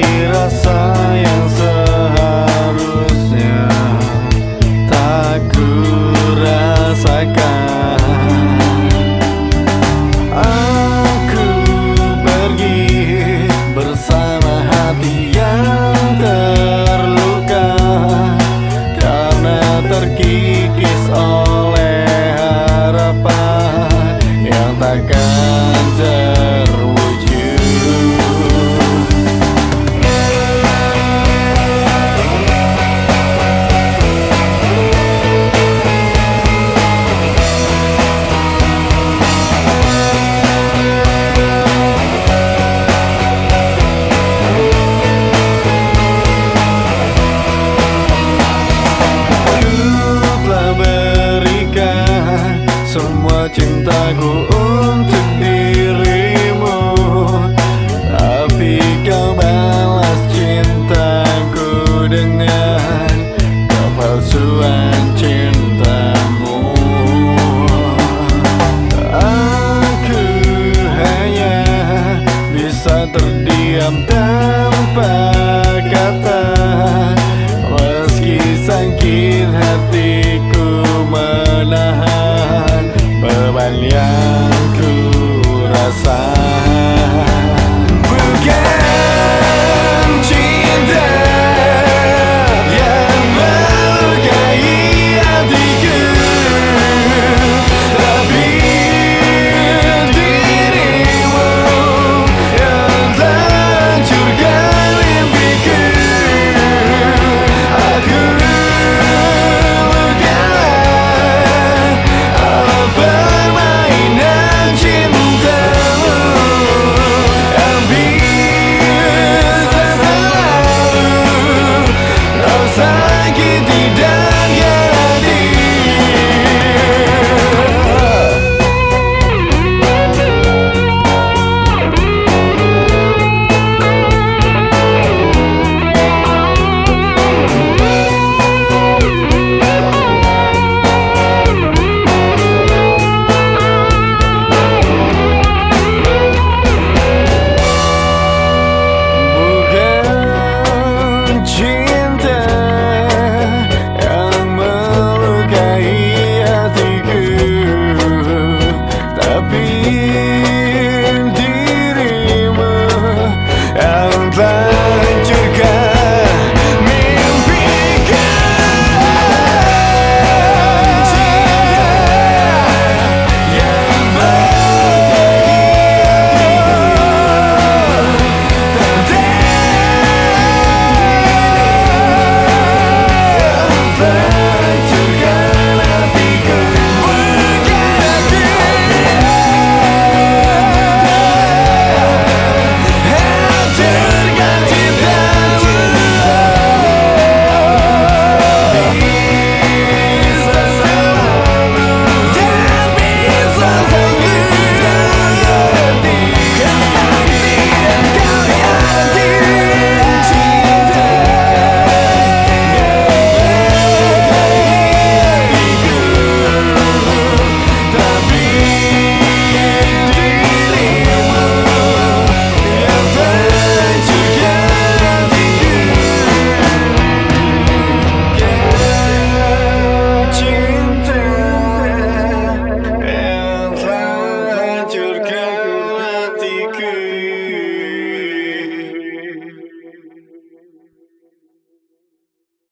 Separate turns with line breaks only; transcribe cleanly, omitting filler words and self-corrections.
rasa yang seharusnya tak ku rasakan. Aku pergi bersama hati yang terluka karena terkikis oleh harapan yang takkan terwujud. Semua cintaku untuk dirimu, tapi kau balas cintaku dengan kepalsuan cintamu. Aku hanya bisa terdiam tanpa kata, meski sakit hatiku menahan beban yang ku rasa.